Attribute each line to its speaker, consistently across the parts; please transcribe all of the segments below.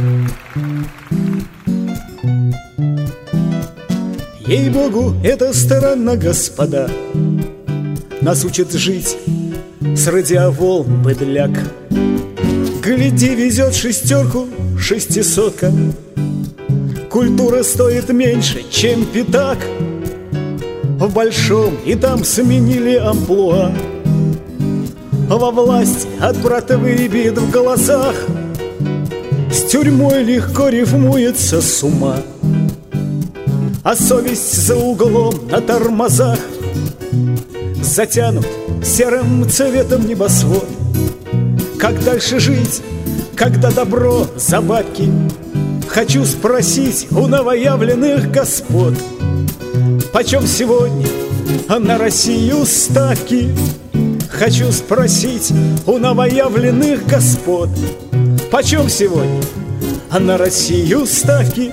Speaker 1: Ей-богу, эта страна, господа, нас учит жить с радиоволн быдляк. Гляди, везет шестерку шестисотка. Культура стоит меньше, чем пятак. В большом и там сменили амплуа. Во власти от братовых бед в глазах. С тюрьмой легко рифмуется с ума. А совесть за углом на тормозах. Затянут серым цветом небосвод. Как дальше жить, когда добро за бабки? Хочу спросить у новоявленных господ. Почем сегодня на Россию ставки? Хочу спросить у новоявленных господ. Почем сегодня на Россию ставки?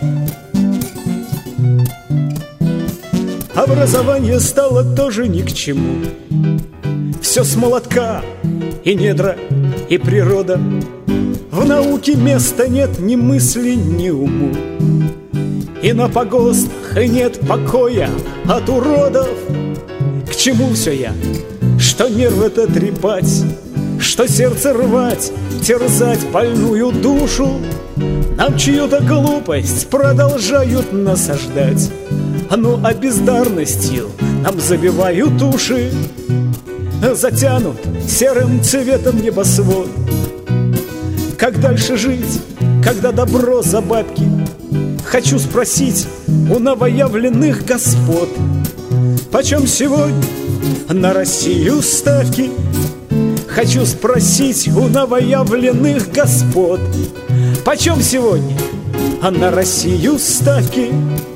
Speaker 1: Образование стало тоже ни к чему. Все с молотка, и недра, и природа. В науке места нет ни мысли, ни уму. И на погостах нет покоя от уродов. К чему все я? Что нервы-то трепать, что сердце рвать, терзать больную душу. Нам чью-то глупость продолжают насаждать. Ну а бездарностью нам забивают уши. Затянут серым цветом небосвод. Как дальше жить, когда добро за бабки? Хочу спросить у новоявленных господ. Почем сегодня на Россию ставки? Хочу спросить у новоявленных господ. Почем сегодня на Россию ставки?